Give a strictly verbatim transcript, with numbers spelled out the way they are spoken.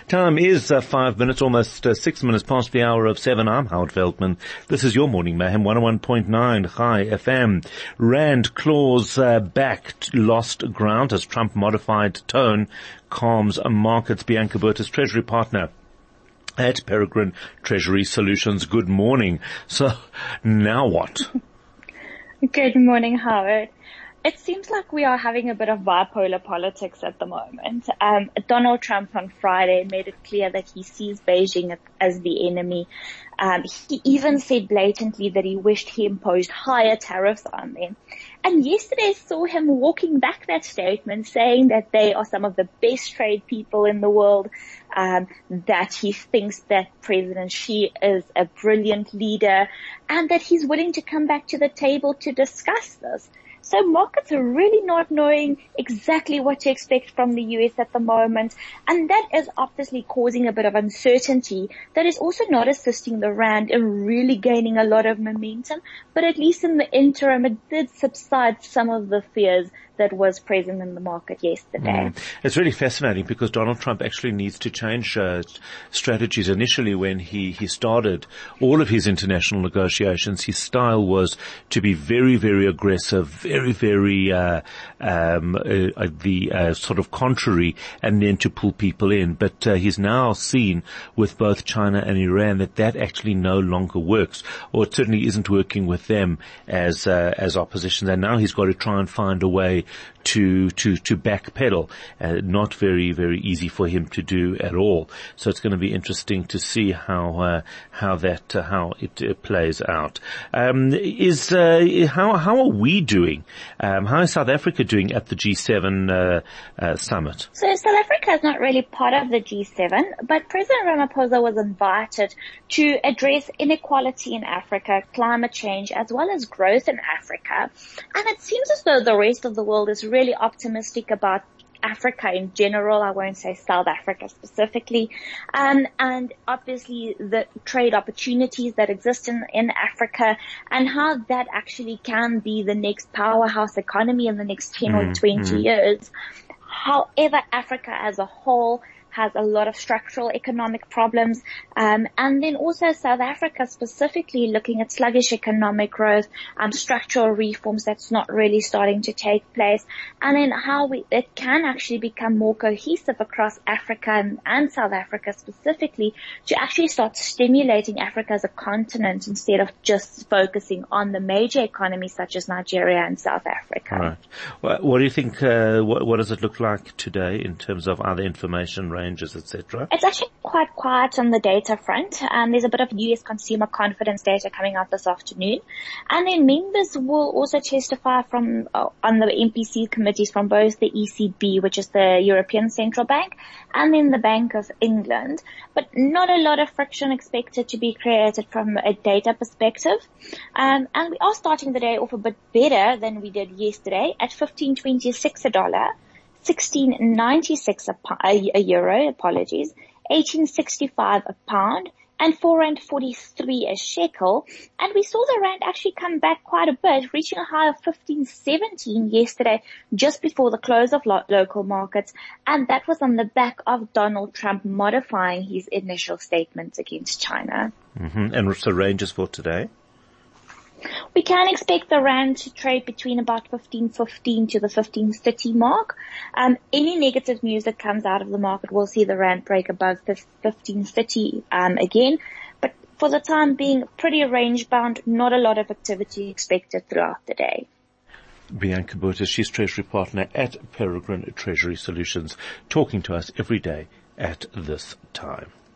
Time is uh, five minutes, almost uh, six minutes past the hour of seven. I'm Howard Feldman. This is your Morning Mayhem, one oh one point nine High F M. Rand claws uh, back, lost ground as Trump modified tone calms markets. Bianca Burtis, Treasury Partner at Peregrine Treasury Solutions. Good morning. So, now what? Good morning, Howard. It seems like we are having a bit of bipolar politics at the moment. Um, Donald Trump on Friday made it clear that he sees Beijing as the enemy. Um, he even said blatantly that he wished he imposed higher tariffs on them. And yesterday saw him walking back that statement, saying that they are some of the best trade people in the world, um, that he thinks that President Xi is a brilliant leader, and that he's willing to come back to the table to discuss this. So markets are really not knowing exactly what to expect from the U S at the moment. And that is obviously causing a bit of uncertainty that is also not assisting the Rand in really gaining a lot of momentum. But at least in the interim, it did subside some of the fears that was present in the market yesterday. Mm. It's really fascinating because Donald Trump actually needs to change uh, strategies. Initially, when he, he started all of his international negotiations, his style was to be very, very aggressive, very, very uh, um, uh, the uh, sort of contrary, and then to pull people in. But uh, he's now seen with both China and Iran that that actually no longer works, or it certainly isn't working with them as uh, as opposition. And now he's got to try and find a way to to to backpedal. Uh, not very very easy for him to do at all. So it's going to be interesting to see how uh, how that uh, how it uh, plays out. Um, is uh, how how are we doing? Um, how is South Africa doing at the G seven uh, uh, summit? So South Africa is not really part of the G seven, but President Ramaphosa was invited to address inequality in Africa, climate change, as well as growth in Africa. And it seems as though the rest of the world is really optimistic about Africa in general. I won't say South Africa specifically. Um, and obviously the trade opportunities that exist in, in Africa, and how that actually can be the next powerhouse economy in the next ten mm, or twenty mm. years. However, Africa as a whole has a lot of structural economic problems, um, and then also South Africa specifically looking at sluggish economic growth, um, structural reforms that's not really starting to take place, and then how we, it can actually become more cohesive across Africa and, and South Africa specifically to actually start stimulating Africa as a continent instead of just focusing on the major economies such as Nigeria and South Africa. Right. Well, what do you think, uh, what, what does it look like today in terms of other information range? et cetera? It's actually quite quiet on the data front. Um, there's a bit of U S consumer confidence data coming out this afternoon. And then members will also testify from uh, on the M P C committees from both the E C B, which is the European Central Bank, and then the Bank of England. But not a lot of friction expected to be created from a data perspective. Um, and we are starting the day off a bit better than we did yesterday at fifteen twenty-six a dollar. sixteen ninety-six a, a, a euro, apologies, eighteen sixty-five a pound, and four rand forty-three a shekel. And we saw the rand actually come back quite a bit, reaching a high of fifteen seventeen yesterday, just before the close of lo- local markets. And that was on the back of Donald Trump modifying his initial statements against China. Mm-hmm. And what's the ranges for today? We can expect the rand to trade between about fifteen fifteen to the fifteen thirty mark. Um, any negative news that comes out of the market will see the rand break above fifteen thirty um, again. But for the time being, pretty range bound, not a lot of activity expected throughout the day. Bianca Burtis, she's Treasury Partner at Peregrine Treasury Solutions, talking to us every day at this time.